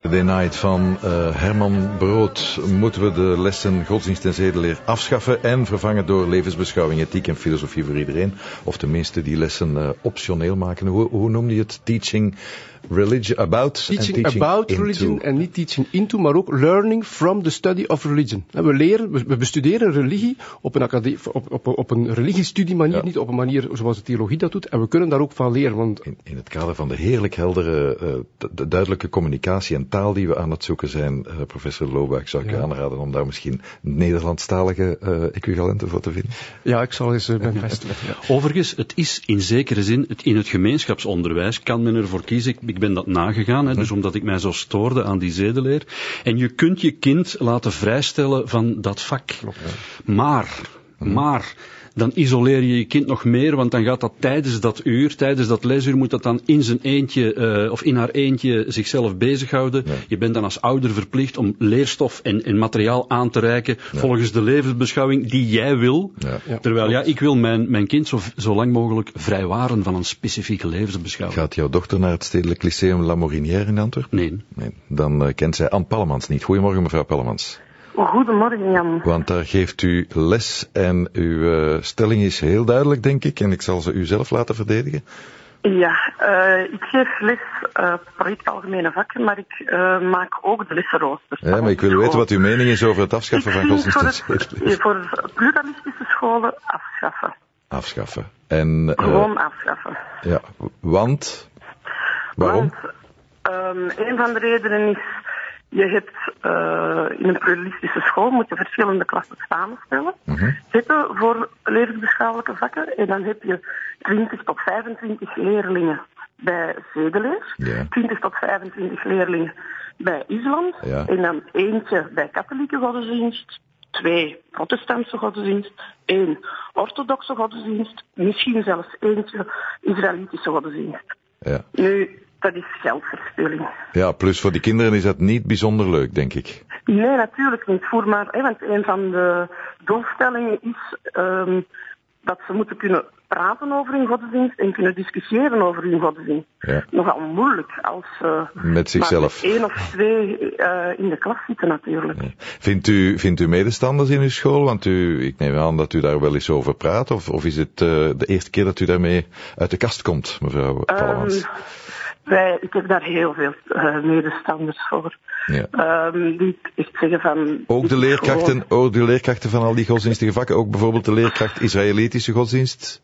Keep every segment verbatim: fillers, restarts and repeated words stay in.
Saturday Night van uh, Herman Brood. Moeten we de lessen godsdienst en zedeleer afschaffen en vervangen door levensbeschouwing, ethiek en filosofie voor iedereen? Of tenminste die lessen uh, optioneel maken. Hoe, hoe noemde je het? Teaching religion about? Teaching, teaching about into. religion en niet teaching into, maar ook learning from the study of religion. We leren, we bestuderen religie op een, academie, op, op, op een religiestudie-manier, ja. Niet op een manier zoals de theologie dat doet. En we kunnen daar ook van leren. Want in, in het kader van de heerlijk heldere, uh, de, de duidelijke communicatie en taal die we aan het zoeken zijn, uh, professor Lobuik, zou ik ja. u aanraden om daar misschien Nederlandstalige uh, equivalenten voor te vinden. Ja, ik zal eens uh, mijn best doen. Ja. Overigens, het is in zekere zin, het, in het gemeenschapsonderwijs kan men ervoor kiezen, ik, ik ben dat nagegaan, hè, dus omdat ik mij zo stoorde aan die zedeleer. En je kunt je kind laten vrijstellen van dat vak. Klopt, ja. Maar, maar, dan isoleer je je kind nog meer, want dan gaat dat tijdens dat uur, tijdens dat lesuur, moet dat dan in zijn eentje, uh, of in haar eentje zichzelf bezighouden. Ja. Je bent dan als ouder verplicht om leerstof en, en materiaal aan te reiken, ja. volgens de levensbeschouwing die jij wil. Ja. Ja. Terwijl, ja, ik wil mijn, mijn kind zo, zo lang mogelijk vrijwaren van een specifieke levensbeschouwing. Gaat jouw dochter naar het Stedelijk Lyceum La Morinière in Antwerpen? Nee. nee. Dan uh, kent zij Anne Pallemans niet. Goedemorgen, mevrouw Pallemans. Goedemorgen, Jan. Want daar geeft u les en uw uh, stelling is heel duidelijk, denk ik. En ik zal ze u zelf laten verdedigen. Ja, uh, ik geef les uh, project algemene vakken, maar ik uh, maak ook de lessenroosters. Ja, maar ik wil weten wat uw mening is over het afschaffen ik van godsdienst. Voor, het, voor pluralistische scholen afschaffen. Afschaffen. En, uh, Gewoon afschaffen. Ja, want? Waarom? Want um, een van de redenen is, je hebt uh, in een pluralistische school moet je verschillende klassen samenstellen. Mm-hmm. Zitten voor levensbeschouwelijke vakken. En dan heb je twintig tot vijfentwintig leerlingen bij zedeleer. Yeah. twintig tot vijfentwintig leerlingen bij islam. Yeah. En dan eentje bij katholieke godsdienst. Twee protestantse godsdienst. één orthodoxe godsdienst. Misschien zelfs eentje Israëlitische godsdienst. Ja. Nu, dat is geldverspilling. Ja, plus voor die kinderen is dat niet bijzonder leuk, denk ik. Nee, natuurlijk niet. Voor maar, hè, want een van de doelstellingen is um, dat ze moeten kunnen praten over hun godsdienst en kunnen discussiëren over hun godsdienst. Ja. Nogal moeilijk als uh, met zichzelf. Maar met één of twee uh, in de klas zitten natuurlijk. Ja. Vindt u, vindt u medestanders in uw school? Want u, ik neem aan dat u daar wel eens over praat. Of, of is het uh, de eerste keer dat u daarmee uit de kast komt, mevrouw um, Pallemans? Wij, ik heb daar heel veel uh, medestanders voor. Ja. Um, die echt zeggen van... Ook de leerkrachten, gewoon... ook de leerkrachten van al die godsdienstige vakken? Ook bijvoorbeeld de leerkracht Israëlitische godsdienst?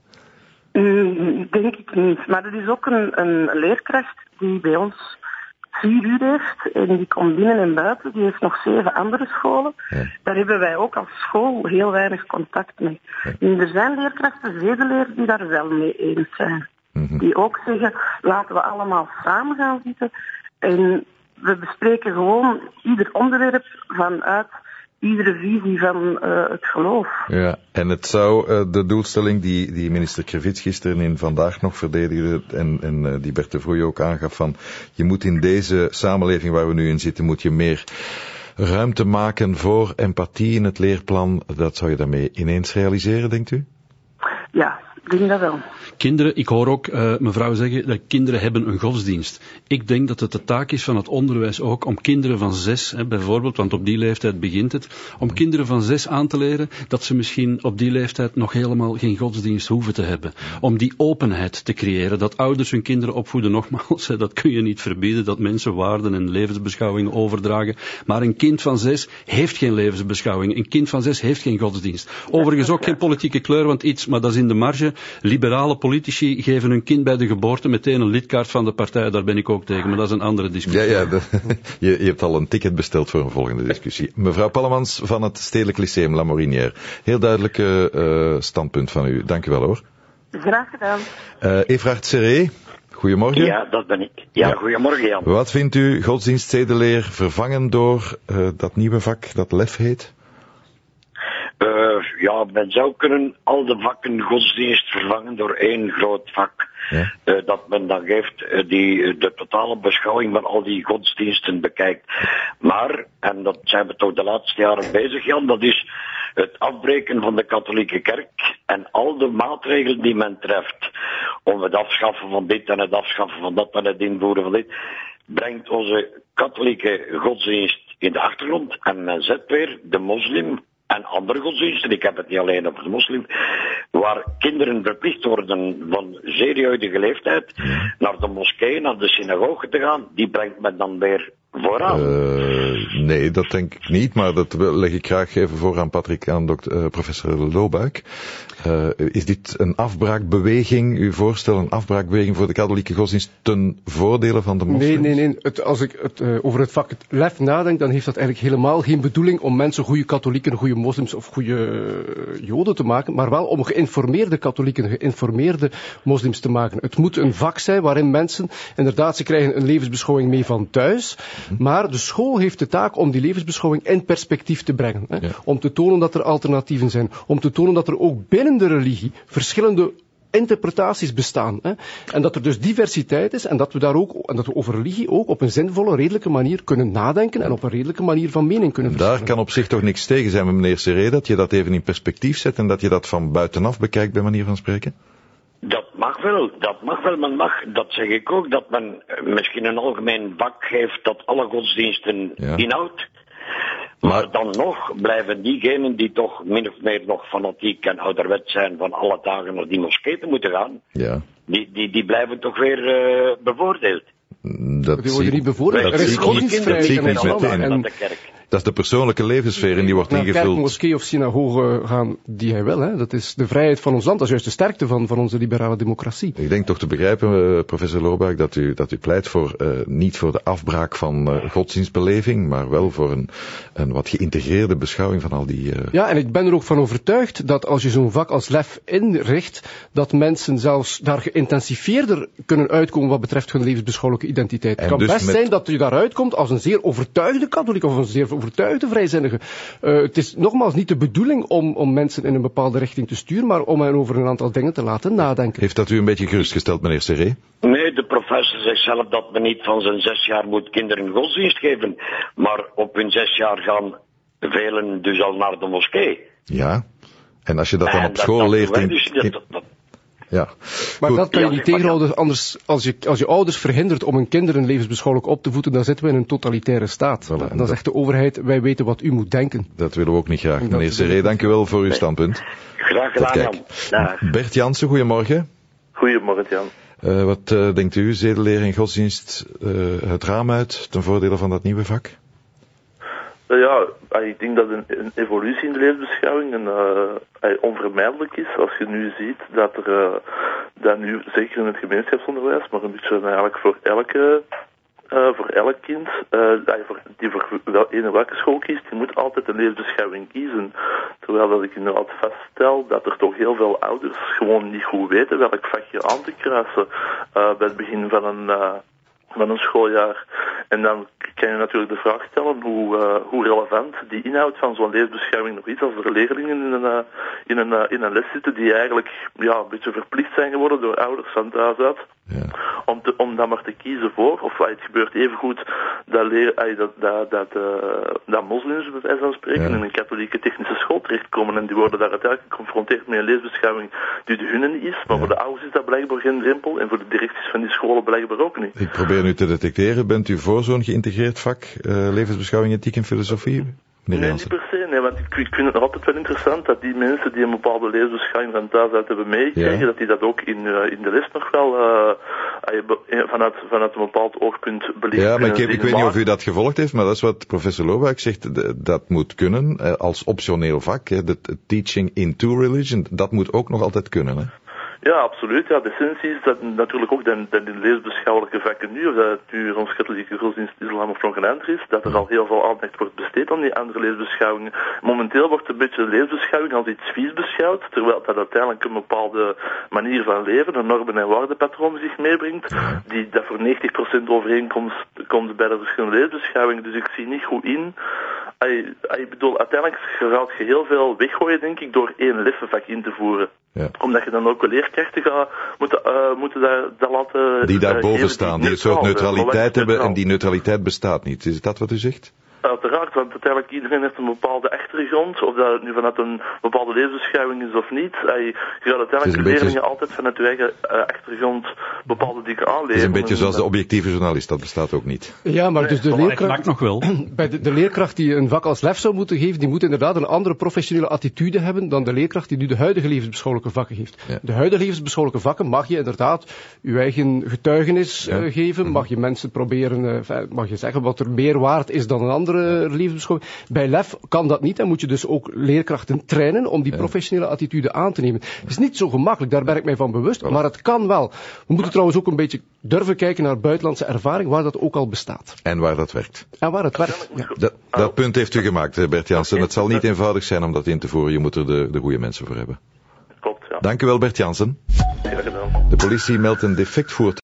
Mm, denk ik niet. Maar er is ook een, een leerkracht die bij ons vier uur heeft. En die komt binnen en buiten. Die heeft nog zeven andere scholen. Ja. Daar hebben wij ook als school heel weinig contact mee. Ja. En er zijn leerkrachten, zedeleer, die daar wel mee eens zijn. Mm-hmm. Die ook zeggen, laten we allemaal samen gaan zitten. En we bespreken gewoon ieder onderwerp vanuit iedere visie van uh, het geloof. Ja, en het zou uh, de doelstelling die, die minister Krevits gisteren in Vandaag nog verdedigde en, en uh, die Bert de Vroei ook aangaf van, je moet in deze samenleving waar we nu in zitten, moet je meer ruimte maken voor empathie in het leerplan. Dat zou je daarmee ineens realiseren, denkt u? Ja, ik denk dat wel. Kinderen, ik hoor ook uh, mevrouw zeggen dat kinderen hebben een godsdienst. Ik denk dat het de taak is van het onderwijs ook om kinderen van zes, hè, bijvoorbeeld, want op die leeftijd begint het, om kinderen van zes aan te leren dat ze misschien op die leeftijd nog helemaal geen godsdienst hoeven te hebben. Om die openheid te creëren, dat ouders hun kinderen opvoeden, nogmaals, hè, dat kun je niet verbieden, dat mensen waarden en levensbeschouwingen overdragen. Maar een kind van zes heeft geen levensbeschouwing. Een kind van zes heeft geen godsdienst. Overigens ook geen politieke kleur, want iets, maar dat is in de marge. Liberale politici geven hun kind bij de geboorte meteen een lidkaart van de partij. Daar ben ik ook tegen, maar dat is een andere discussie. Ja, ja, de, je, je hebt al een ticket besteld voor een volgende discussie. Mevrouw Pallemans van het Stedelijk Lyceum La Morinière. Heel duidelijk uh, standpunt van u. Dank u wel hoor. Graag gedaan. Uh, Evracht Serré, goedemorgen. Ja, dat ben ik. Ja, ja. Goedemorgen Jan. Wat vindt u godsdienst, zedeleer vervangen door uh, dat nieuwe vak dat L E F heet? Uh, ja, men zou kunnen al de vakken godsdienst vervangen door één groot vak. Ja. Uh, dat men dan geeft uh, die uh, de totale beschouwing van al die godsdiensten bekijkt. Maar, en dat zijn we toch de laatste jaren bezig, Jan, dat is het afbreken van de katholieke kerk en al de maatregelen die men treft om het afschaffen van dit en het afschaffen van dat en het invoeren van dit, brengt onze katholieke godsdienst in de achtergrond en men zet weer de moslim en andere godsdiensten, ik heb het niet alleen over de moslim, waar kinderen verplicht worden van zeer jeugdige leeftijd naar de moskee, naar de synagoge te gaan, die brengt men dan weer vooraan. Uh, nee, dat denk ik niet, maar dat leg ik graag even voor aan Patrick, aan dokter, uh, professor Loobuik. Uh, is dit een afbraakbeweging, uw voorstel, een afbraakbeweging voor de katholieke godsdienst ten voordele van de moslims? Nee, nee, nee. Het, als ik het, uh, over het vak het lef nadenk, dan heeft dat eigenlijk helemaal geen bedoeling om mensen goede katholieken, goede moslims of goede uh, joden te maken, maar wel om geïnformeerde katholieken, geïnformeerde moslims te maken. Het moet een vak zijn waarin mensen, inderdaad, ze krijgen een levensbeschouwing mee van thuis, maar de school heeft de taak om die levensbeschouwing in perspectief te brengen. Hè? Ja. Om te tonen dat er alternatieven zijn. Om te tonen dat er ook binnen de religie verschillende interpretaties bestaan. Hè? En dat er dus diversiteit is en dat we daar ook, en dat we over religie ook op een zinvolle, redelijke manier kunnen nadenken en op een redelijke manier van mening kunnen verschillen. Daar kan op zich toch niks tegen zijn met meneer Seré, dat je dat even in perspectief zet en dat je dat van buitenaf bekijkt bij manier van spreken? Dat mag wel, dat mag wel, men mag, dat zeg ik ook, dat men misschien een algemeen vak geeft dat alle godsdiensten ja. inhoudt. Maar, maar dan nog blijven diegenen die toch min of meer nog fanatiek en ouderwet zijn van alle dagen naar die moskee te moeten gaan, ja. die, die, die blijven toch weer uh, bevoordeeld. Dat die worden niet bevoordeeld. Er is godsdienstvrijheid in het land. En dat is de persoonlijke levenssfeer en die wordt naar ingevuld. Kerk, moskee of synagoge gaan die hij wil. Hè. Dat is de vrijheid van ons land. Dat is juist de sterkte van, van onze liberale democratie. Ik denk toch te begrijpen, uh, professor Loobuik, dat u, dat u pleit voor, uh, niet voor de afbraak van uh, godsdienstbeleving, maar wel voor een, een wat geïntegreerde beschouwing van al die... Uh... Ja, en ik ben er ook van overtuigd dat als je zo'n vak als lef inricht, dat mensen zelfs daar geïntensifeerder kunnen uitkomen wat betreft hun levensbeschouwelijke identiteit. Het kan dus best met... zijn dat je daaruit komt als een zeer overtuigde katholiek of een zeer overtuigde vrijzinnige. Uh, het is nogmaals niet de bedoeling om, om mensen in een bepaalde richting te sturen, maar om hen over een aantal dingen te laten nadenken. Heeft dat u een beetje gerustgesteld, meneer Seré? Nee, de professor zegt zelf dat men niet van zijn zes jaar moet kinderen godsdienst geven, maar op hun zes jaar gaan velen dus al naar de moskee. Ja, en als je dat dan en op school dat leert... In, dus, dat, dat, Ja. Maar Goed. dat kan je niet tegenhouden, anders, als je, als je ouders verhindert om hun kinderen levensbeschouwelijk op te voeden, dan zitten we in een totalitaire staat. Voilà, dan dat... zegt de overheid, wij weten wat u moet denken. Dat willen we ook niet graag. Meneer Seré, dank u wel voor uw standpunt. Graag gedaan, Jan. Bert Jansen, goedemorgen. Goedemorgen, Jan. Uh, wat uh, denkt u, zedeleer en godsdienst, uh, het raam uit ten voordele van dat nieuwe vak? Uh, ja, ik denk dat een, een evolutie in de levensbeschouwing een, uh, onvermijdelijk is. Als je nu ziet dat er, uh, dat nu, zeker in het gemeenschapsonderwijs, maar een beetje eigenlijk voor elke, uh, voor elk kind, uh, voor, die voor wel ene welke school kiest, die moet altijd een levensbeschouwing kiezen. Terwijl dat ik inderdaad vaststel dat er toch heel veel ouders gewoon niet goed weten welk vakje aan te kruisen uh, bij het begin van een... Uh, van een schooljaar. En dan kan je natuurlijk de vraag stellen hoe, uh, hoe relevant die inhoud van zo'n levensbeschouwing nog is als er leerlingen in een, uh, in een, uh, in een les zitten die eigenlijk ja, een beetje verplicht zijn geworden door ouders van thuis uit. Ja. Om, te, om dan maar te kiezen voor, of uh, het gebeurt even goed dat, leer, uh, dat, dat, dat, uh, dat moslims bij wijze van spreken ja. in een katholieke technische school terechtkomen en die worden daar uiteindelijk geconfronteerd met een levensbeschouwing die de hunne niet is, maar ja. voor de ouders is dat blijkbaar geen drempel en voor de directies van die scholen blijkbaar ook niet. Ik probeer nu te detecteren, bent u voor zo'n geïntegreerd vak, uh, levensbeschouwing, ethiek en filosofie? Nee, nee niet per se, nee, want ik, ik vind het nog altijd wel interessant dat die mensen die een bepaalde levensbeschouwing van thuis uit hebben meegekregen, ja. dat die dat ook in, uh, in de les nog wel uh, vanuit, vanuit een bepaald oogpunt belicht. Ja, maar ik, heb, ik weet niet of u dat gevolgd heeft, maar dat is wat professor Loobuik zegt, dat moet kunnen uh, als optioneel vak, hè, de teaching into religion, dat moet ook nog altijd kunnen, hè? Ja, absoluut. Ja, de essentie is dat natuurlijk ook de, de, de levensbeschouwelijke vakken nu, of dat het nu ons katholieke godsdienst islam of nog een ander is, dat er al heel veel aandacht wordt besteed aan die andere levensbeschouwingen. Momenteel wordt een beetje de levensbeschouwing als iets vies beschouwd, terwijl dat uiteindelijk een bepaalde manier van leven, een normen- en waardepatroon zich meebrengt, die dat voor negentig procent overeenkomst komt bij de verschillende levensbeschouwingen. Dus ik zie niet goed in. Ik bedoel, uiteindelijk gaat je heel veel weggooien, denk ik, door één leffenvak in te voeren. Ja. Omdat je dan ook wel leerkrachten gaat moeten, uh, moeten daar, daar laten... Die daarboven uh, staan, die, die een soort neutraliteit hebben en die neutraliteit bestaat niet. Is dat wat u zegt? uiteraard, want uiteindelijk iedereen heeft een bepaalde achtergrond, of dat het nu vanuit een bepaalde levensbeschouwing is of niet. Je gaat uiteindelijk de beetje... leerlingen altijd vanuit je eigen uh, achtergrond bepaalde dingen aanleren. Het is een beetje zoals de objectieve journalist, dat bestaat ook niet. Ja, maar dus de nee, leerkracht... nog wel. Bij de, de leerkracht die een vak als L E F zou moeten geven, die moet inderdaad een andere professionele attitude hebben dan de leerkracht die nu de huidige levensbeschouwelijke vakken heeft. Ja. De huidige levensbeschouwelijke vakken mag je inderdaad je eigen getuigenis ja. uh, geven, mm-hmm. mag je mensen proberen, uh, mag je zeggen wat er meer waard is dan een andere levensbeschouwing. Bij L E F kan dat niet, dan moet je dus ook leerkrachten trainen om die ja. professionele attitude aan te nemen. Het is niet zo gemakkelijk, daar ben ik mij van bewust, oh. maar het kan wel. We moeten trouwens ook een beetje durven kijken naar buitenlandse ervaring, waar dat ook al bestaat. En waar dat werkt. En waar het werkt, ja. Dat, dat punt heeft u gemaakt, Bert Jansen. Het zal niet eenvoudig zijn om dat in te voeren, je moet er de, de goede mensen voor hebben. Klopt, ja. Dank u wel, Bert Jansen. Graag gedaan. De politie meldt een defect voertuig